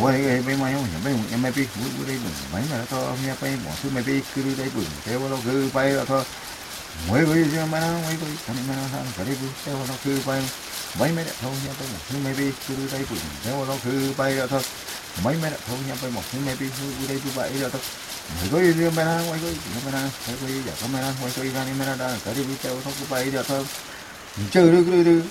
Muere bay mai không bay em bay pi bữa đây bừng mấy mà to nghe bay bỏ thứ mày pi cứ đây bừng theo nó cứ bay là thôi mấy cái gì mà nó mấy cái mà nó cái đây bừng theo nó cứ bay mấy mấy thôi nghe bay một thứ mày pi cứ đây bừng theo nó cứ bay là thôi mấy mấy thôi nghe bay một thứ mày pi cứ đây cứ bay là thôi mấy cái gì mà nó mấy cái mà nó mấy cái giờ có mà nó mấy cái ra mà nó đã cái đây theo nó cứ bay là thôi chơi được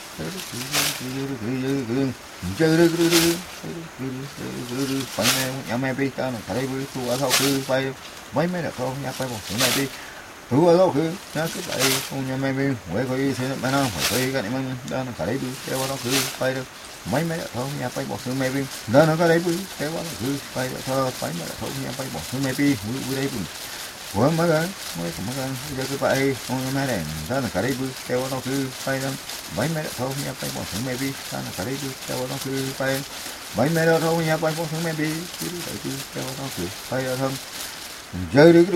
chơi được phải nhà mẹ đi ta cái đây với thu ở đâu cứ bay mấy mấy là không nhà bay một số này đi thu ở đâu cứ nhà cứ bay không nhà mẹ đi mới có gì thế mà nó phải cái này mà đó là cái đấy đi theo đó cứ bay được mấy mấy là không nhà bay một số mẹ đi đó nó cái đấy với theo đó cứ bay được thôi phải mà là không nhà bay một số mẹ đi với đây ủa mấy cái giờ cứ bay con mấy này đó là cái đấy bự theo nó cứ bay lên mấy mấy thôi nha bay một thằng maybe đó là cái đấy bự theo nó cứ bay mấy mấy đó thôi nha bay một thằng maybe cứ theo nó cứ bay ra thôi chơi đi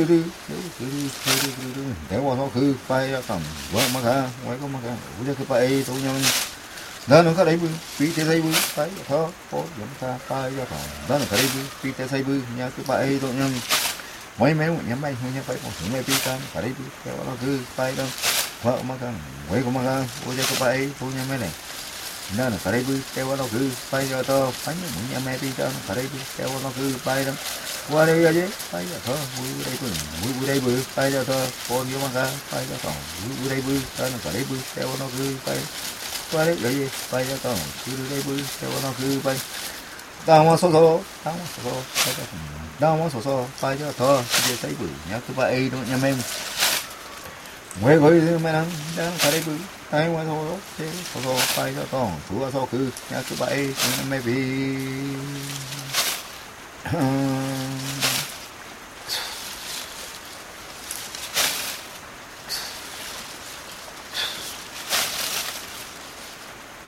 theo nó cứ bay ra tầm quá mà cả mấy có mà cả bây giờ cứ bay thôi nha đó nó cái đấy bự phi thế thấy bự bay thôi có giống ta bay ra tầm đó là cái đấy bự phi thế thấy bự nha cứ bay thôi nha mấy mấy nhắm bay không nhắm bay một thằng mày pi tan phải đi theo nó cứ bay đâu vợ mà con quay của mà con ôi cái bay thôi nhắm mấy này nên là phải đi theo nó cứ bay cho to bánh muốn nhắm mày pi tan phải đi theo nó cứ bay đâu qua đây chứ bay cho thôi vui đây bự bay cho to con như mà con bay cho to vui đây bự đó là phải đi theo nó cứ bay qua đấy cái gì bay cho to cứ đây bự theo nó cứ bay đang số đang bay cho thơ để thấy bự nhá cứ bay đó nha em mấy cái mấy năng đang phải đấy bự ai mà số thế số bay cho to số cứ nhá cứ bay em bị